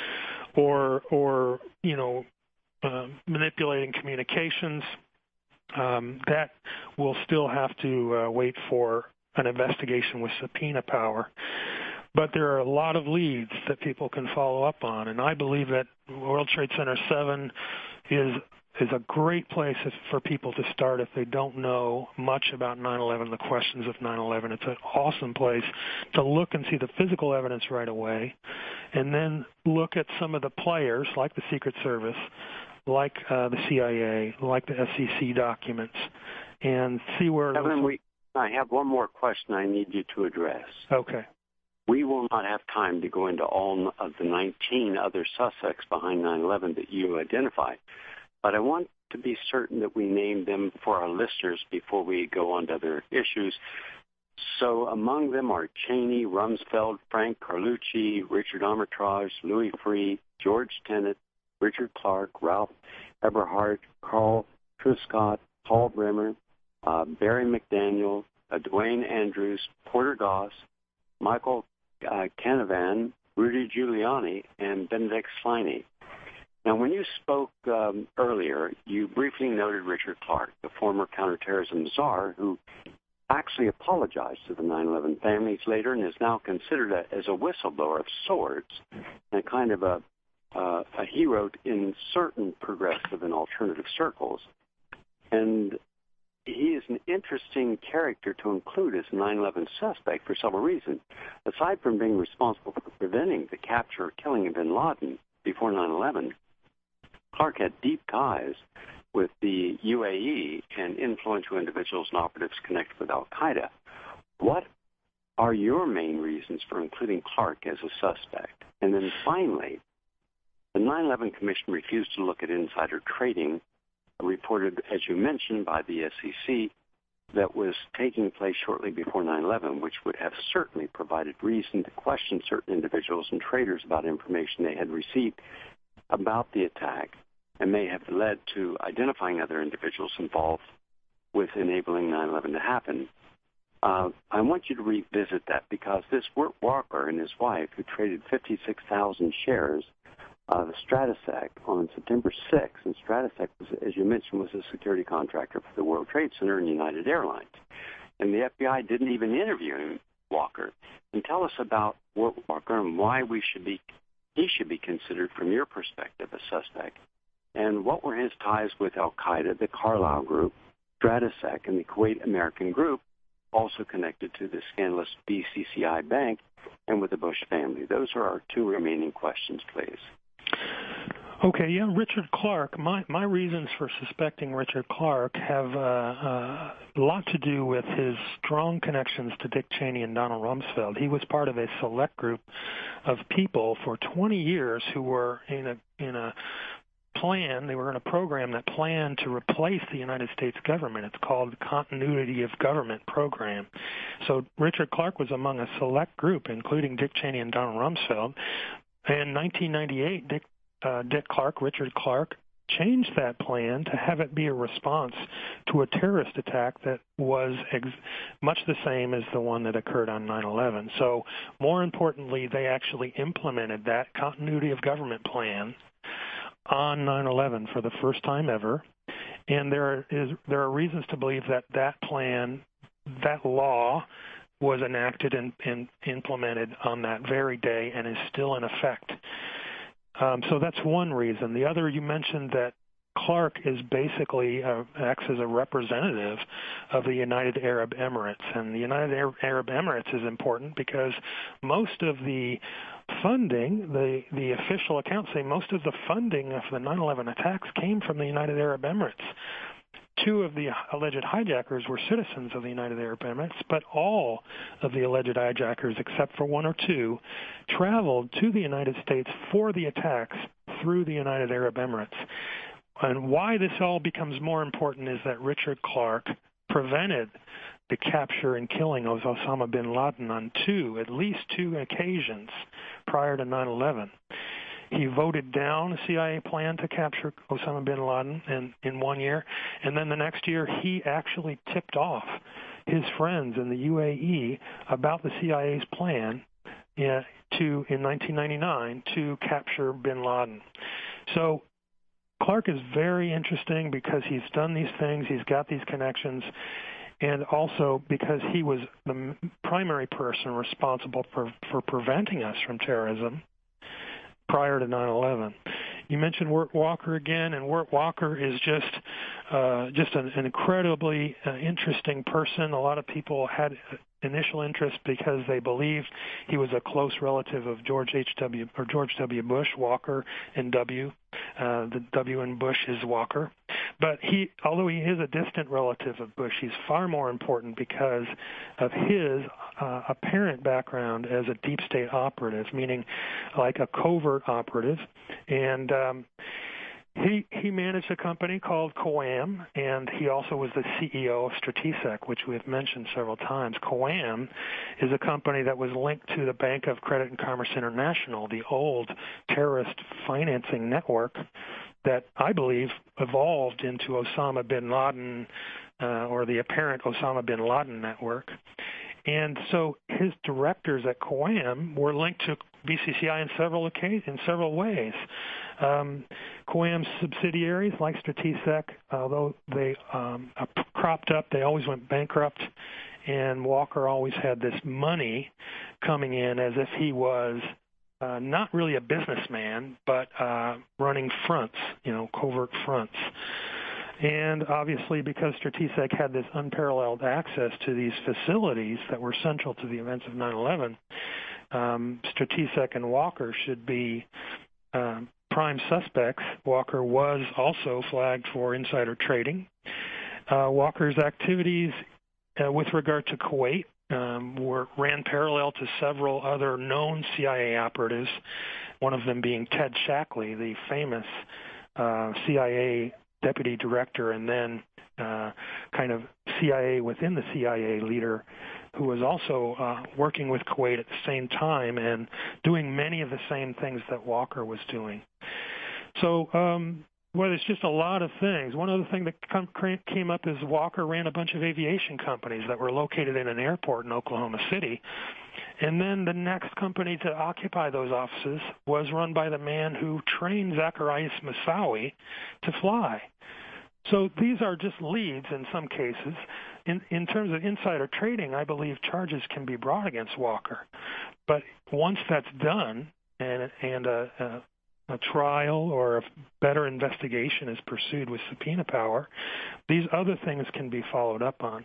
or, or you know, uh, manipulating communications. Um, that will still have to uh, wait for an investigation with subpoena power. But there are a lot of leads that people can follow up on, and I believe that World Trade Center seven is is a great place if, for people to start if they don't know much about nine eleven, the questions of nine eleven. It's an awesome place to look and see the physical evidence right away, and then look at some of the players like the Secret Service, like uh, the C I A, like the S E C documents, and see where... Kevin, we, I have one more question I need you to address. Okay. We will not have time to go into all of the nineteen other suspects behind nine eleven that you identified, but I want to be certain that we name them for our listeners before we go on to other issues. So among them are Cheney, Rumsfeld, Frank Carlucci, Richard Armitage, Louis Freeh, George Tenet, Richard Clark, Ralph Eberhardt, Carl Truscott, Paul Bremer, uh, Barry McDaniel, uh, Dwayne Andrews, Porter Goss, Michael uh, Canavan, Rudy Giuliani, and Benedict Sliney. Now, when you spoke um, earlier, you briefly noted Richard Clark, the former counterterrorism czar, who actually apologized to the nine eleven families later and is now considered a, as a whistleblower of sorts and kind of a, uh, a hero in certain progressive and alternative circles. And he is an interesting character to include as a nine eleven suspect for several reasons. Aside from being responsible for preventing the capture or killing of bin Laden before nine eleven, Clark had deep ties with the U A E and influential individuals and operatives connected with al-Qaeda. What are your main reasons for including Clark as a suspect? And then finally, the nine eleven Commission refused to look at insider trading reported, as you mentioned, by the S E C that was taking place shortly before nine eleven, which would have certainly provided reason to question certain individuals and traders about information they had received about the attack, and may have led to identifying other individuals involved with enabling nine eleven to happen. Uh, I want you to revisit that because this Wirt Walker and his wife, who traded fifty-six thousand shares of Stratesec on September sixth, and Stratesec, was, as you mentioned, was a security contractor for the World Trade Center and United Airlines. And the F B I didn't even interview him, Walker. And tell us about Wirt Walker and why we should be he should be considered, from your perspective, a suspect. And what were his ties with al-Qaeda, the Carlyle Group, Stratesec, and the Kuwait American Group, also connected to the scandalous B C C I Bank and with the Bush family? Those are our two remaining questions, please. Okay, yeah, Richard Clark. My my reasons for suspecting Richard Clark have uh, uh, a lot to do with his strong connections to Dick Cheney and Donald Rumsfeld. He was part of a select group of people for twenty years who were in a in a plan. They were in a program that planned to replace the United States government. It's called the Continuity of Government Program. So Richard Clark was among a select group, including Dick Cheney and Donald Rumsfeld. In nineteen ninety-eight, Dick Uh, Dick Clark, Richard Clark, changed that plan to have it be a response to a terrorist attack that was ex- much the same as the one that occurred on nine eleven. So more importantly, they actually implemented that continuity of government plan on nine eleven for the first time ever. And there is there are reasons to believe that that plan, that law, was enacted and, and implemented on that very day and is still in effect. Um, so that's one reason. The other, you mentioned that Clark is basically uh, acts as a representative of the United Arab Emirates, and the United Arab Emirates is important because most of the funding, the the official accounts say most of the funding of the nine eleven attacks came from the United Arab Emirates. Two of the alleged hijackers were citizens of the United Arab Emirates, but all of the alleged hijackers, except for one or two, traveled to the United States for the attacks through the United Arab Emirates. And why this all becomes more important is that Richard Clark prevented the capture and killing of Osama bin Laden on two, at least two occasions prior to nine eleven. He voted down a C I A plan to capture Osama bin Laden in, in one year, and then the next year he actually tipped off his friends in the U A E about the C I A's plan uh, to in nineteen ninety-nine to capture bin Laden. So Clark is very interesting because he's done these things, he's got these connections, and also because he was the primary person responsible for, for preventing us from terrorism prior to nine eleven. You mentioned Wirt Walker again, and Wirt Walker is just uh, just an, an incredibly uh, interesting person. A lot of people had initial interest because they believed he was a close relative of George H W or George W. Bush. Walker and W. Uh, the W in Bush is Walker. But he, although he is a distant relative of Bush, he's far more important because of his uh, apparent background as a deep state operative, meaning like a covert operative. And um, he he managed a company called Coam, and he also was the C E O of Stratesec, which we've mentioned several times. Coam is a company that was linked to the Bank of Credit and Commerce International, the old terrorist financing network that I believe evolved into Osama bin Laden uh, or the apparent Osama bin Laden network. And so his directors at Coam were linked to B C C I in several occasions, in several ways. Um, Coam's subsidiaries, like Stratesec, although they um, cropped up, they always went bankrupt, and Walker always had this money coming in as if he was uh, not really a businessman, but uh, running fronts, you know, covert fronts. And obviously, because Stratesec had this unparalleled access to these facilities that were central to the events of nine eleven, um, Stratesec and Walker should be um, prime suspects. Walker was also flagged for insider trading. Uh, Walker's activities uh, with regard to Kuwait um, were ran parallel to several other known C I A operatives, one of them being Ted Shackley, the famous uh, C I A deputy director and then uh, kind of C I A within the C I A leader, who was also uh, working with Kuwait at the same time and doing many of the same things that Walker was doing. So, um, well, there's just a lot of things. One other thing that come, came up is Walker ran a bunch of aviation companies that were located in an airport in Oklahoma City. And then the next company to occupy those offices was run by the man who trained Zacarias Moussaoui to fly. So these are just leads in some cases. In, in terms of insider trading, I believe charges can be brought against Walker. But once that's done and, and a, a, a trial or a better investigation is pursued with subpoena power, these other things can be followed up on.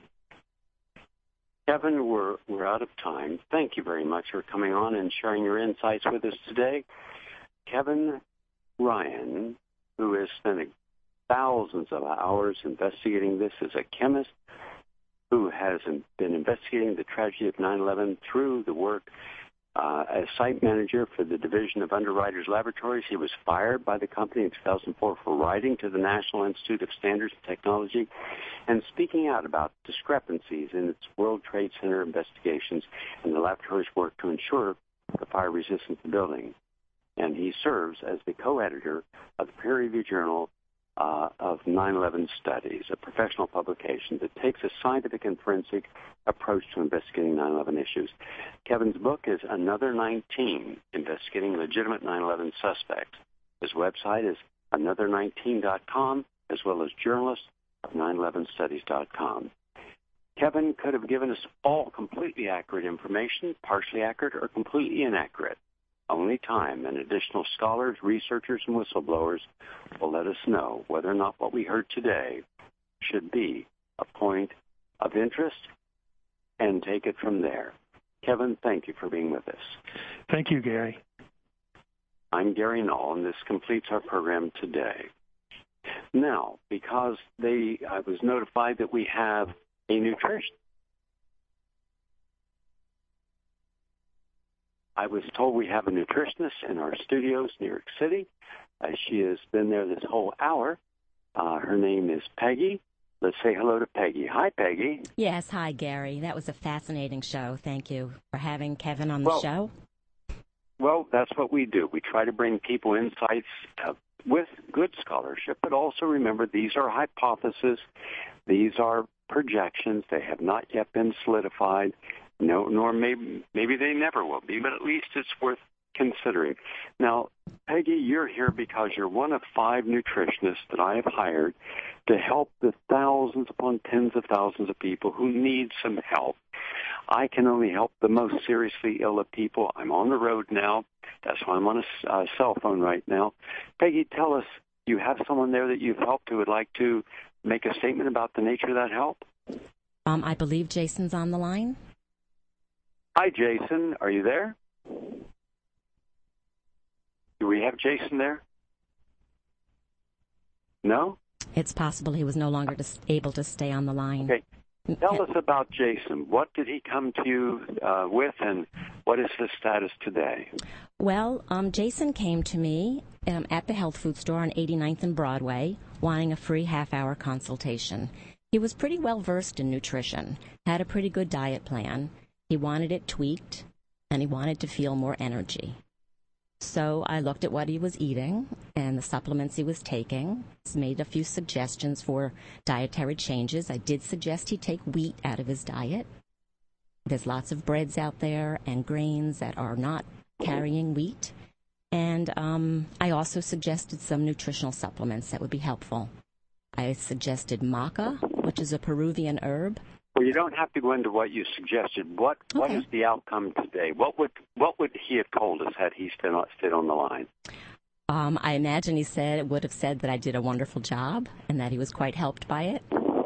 Kevin, we're, we're out of time. Thank you very much for coming on and sharing your insights with us today. Kevin Ryan, who has spent thousands of hours investigating this, is a chemist who has been investigating the tragedy of nine eleven through the work uh, as site manager for the Division of Underwriters Laboratories. He was fired by the company in two thousand four for writing to the National Institute of Standards and Technology and speaking out about discrepancies in its World Trade Center investigations and the laboratory's work to ensure the fire resistance of the building. And he serves as the co-editor of the peer-reviewed journal uh, of nine eleven Studies, a professional publication that takes a scientific and forensic approach to investigating nine eleven issues. Kevin's book is Another nineteen, Investigating Legitimate nine eleven Suspects. His website is another nineteen dot com, as well as journalist of nine eleven studies dot com. Kevin could have given us all completely accurate information, partially accurate, or completely inaccurate. Only time and additional scholars, researchers, and whistleblowers will let us know whether or not what we heard today should be a point of interest and take it from there. Kevin, thank you for being with us. Thank you, Gary. I'm Gary Null, and this completes our program today. Now, because they, I was notified that we have a nutrition. I was told we have a nutritionist in our studios, New York City. Uh, she has been there this whole hour. Uh, her name is Peggy. Let's say hello to Peggy. Hi, Peggy. Yes, hi, Gary. That was a fascinating show. Thank you for having Kevin on the well, show. Well, that's what we do. We try to bring people insights uh, with good scholarship, but also remember these are hypotheses. These are projections. They have not yet been solidified. No, nor maybe maybe they never will be, but at least it's worth considering. Now, Peggy, you're here because you're one of five nutritionists that I have hired to help the thousands upon tens of thousands of people who need some help. I can only help the most seriously ill of people. I'm on the road now. That's why I'm on a uh, cell phone right now. Peggy, tell us, you have someone there that you've helped who would like to make a statement about the nature of that help? Um, I believe Jason's on the line. Hi, Jason. Are you there? Do we have Jason there? No? It's possible he was no longer dis- able to stay on the line. Okay. Tell us about Jason. What did he come to you uh, with, and what is his status today? Well, um, Jason came to me um, at the health food store on eighty-ninth and Broadway, wanting a free half-hour consultation. He was pretty well versed in nutrition, had a pretty good diet plan. He wanted it tweaked, and he wanted to feel more energy. So I looked at what he was eating and the supplements he was taking, made a few suggestions for dietary changes. I did suggest he take wheat out of his diet. There's lots of breads out there and grains that are not carrying wheat. And um, I also suggested some nutritional supplements that would be helpful. I suggested maca, which is a Peruvian herb. Well, you don't have to go into what you suggested. What okay. What is the outcome today? What would what would he have told us had he stayed on, stayed on the line? Um, I imagine he said would have said that I did a wonderful job and that he was quite helped by it.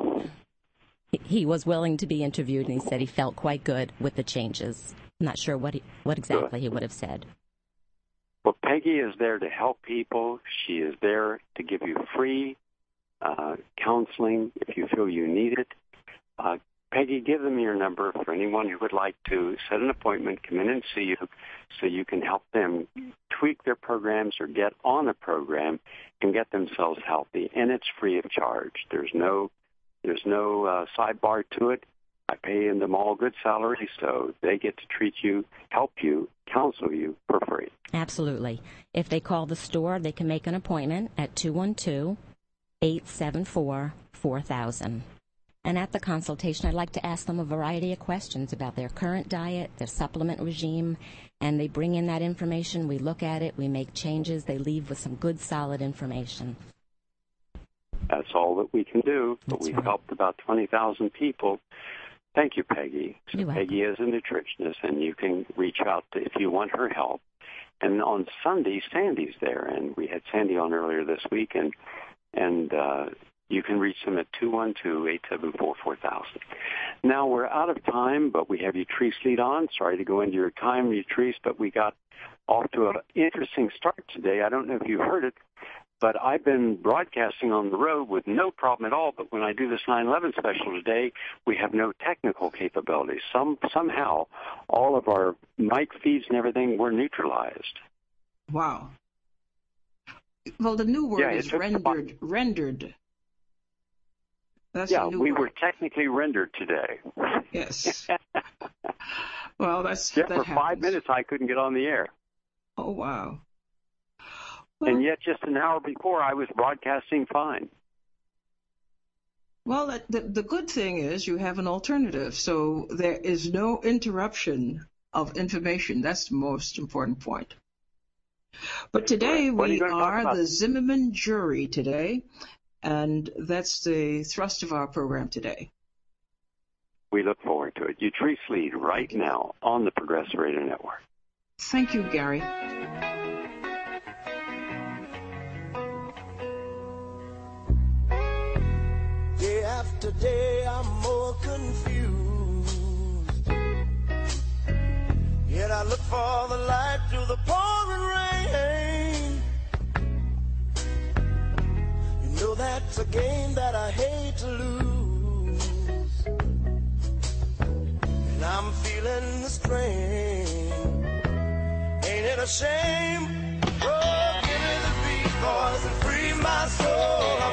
He, he was willing to be interviewed, and he said he felt quite good with the changes. I'm not sure what he, what exactly good. he would have said. Well, Peggy is there to help people. She is there to give you free uh, counseling if you feel you need it. Uh, Peggy, give them your number for anyone who would like to set an appointment, come in and see you so you can help them tweak their programs or get on a program and get themselves healthy. And it's free of charge. There's no there's no uh, sidebar to it. I pay them all good salary, so they get to treat you, help you, counsel you for free. Absolutely. If they call the store, they can make an appointment at two one two, eight seven four, four thousand. And at the consultation, I'd like to ask them a variety of questions about their current diet, their supplement regime, and they bring in that information. We look at it. We make changes. They leave with some good, solid information. That's all that we can do, but That's we've right. helped about twenty thousand people. Thank you, Peggy. So You're Peggy is a nutritionist, and you can reach out to, if you want her help. And on Sunday, Sandy's there, and we had Sandy on earlier this week, and and uh, you can reach them at two one two, eight seven four, four thousand. Now, we're out of time, but we have Utrice lead on. Sorry to go into your time, Utrice, but we got off to an interesting start today. I don't know if you heard it, but I've been broadcasting on the road with no problem at all. But when I do this nine eleven special today, we have no technical capabilities. Some Somehow, all of our mic feeds and everything were neutralized. Wow. Well, the new word yeah, is rendered. Rendered. That's yeah, a new we word. were technically rendered today. Yes. Well, that's yeah, that for happens. five minutes I couldn't get on the air. Oh, wow. And yet just an hour before, I was broadcasting fine. Well, the, the good thing is you have an alternative, so there is no interruption of information. That's the most important point. But today we are the Zimmerman jury today, and that's the thrust of our program today. We look forward to it. Utrice Lead right now on the Progressive Radio Network. Thank you, Gary. Day after day, I'm more confused. Yet I look for the light through the pouring rain. You know that's a game that I hate to lose. And I'm feeling the strain. Ain't it a shame? Oh, give me the beat, boys, and free my soul.